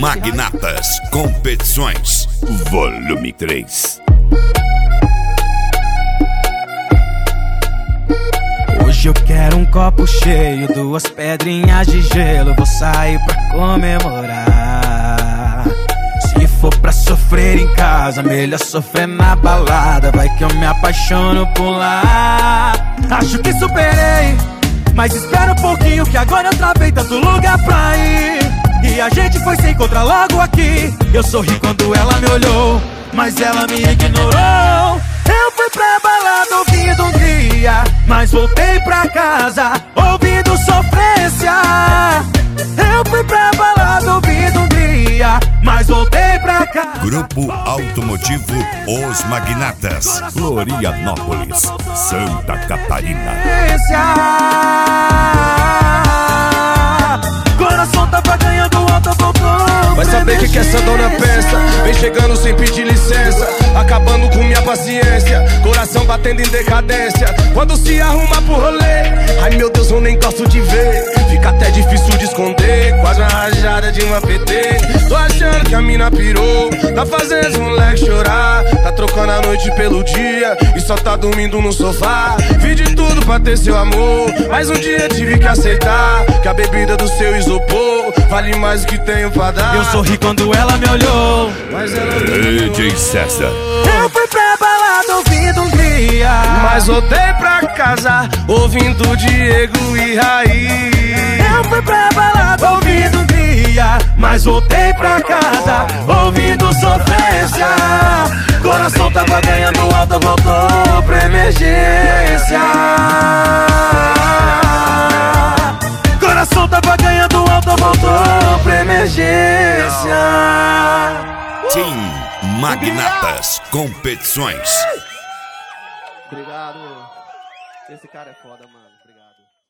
Magnatas Competições, volume 3. Hoje eu quero um copo cheio, 2 pedrinhas de gelo. Vou sair pra comemorar. Se for pra sofrer em casa, melhor sofrer na balada. Vai que eu me apaixono por lá. Acho que superei, mas espera um pouquinho que agora eu travei tanto lugar pra ir. E a gente foi se encontrar logo aqui. Eu sorri quando ela me olhou, mas ela me ignorou. Eu fui pra balada ouvindo Hungria, mas voltei pra casa ouvindo sofrência. Eu fui pra balada ouvindo Hungria, mas voltei pra casa. Grupo Automotivo Os Magnatas, Florianópolis, Santa Catarina. Coração tava ganhando alta, voltou. Vai saber que essa dona pensa. Vem chegando sem pedir licença, acabando com minha paciência. Coração batendo em decadência quando se arruma pro rolê. Ai meu Deus, eu nem gosto de ver. Fica até difícil de esconder, quase uma rajada de uma PT. Tô achando que a mina pirou, tá fazendo os moleques chorar. Tá trocando a noite pelo dia e só tá dormindo no sofá. Fiz de tudo pra ter seu amor, mas um dia tive que aceitar que a bebida do seu isopor vale mais do que tenho pra dar. Eu sorri quando ela me olhou, mas ela DJ César. eu fui pra balada ouvindo Hungria, mas voltei pra casa ouvindo Diego e Raí. eu fui pra balada ouvindo Hungria, mas voltei pra casa ouvindo sofrência. Coração tava ganhando alta, voltou pra emergência. Coração tava ganhando alta, voltou pra emergência. Team Magnatas Competições. Obrigado. Esse cara é foda, mano. Obrigado.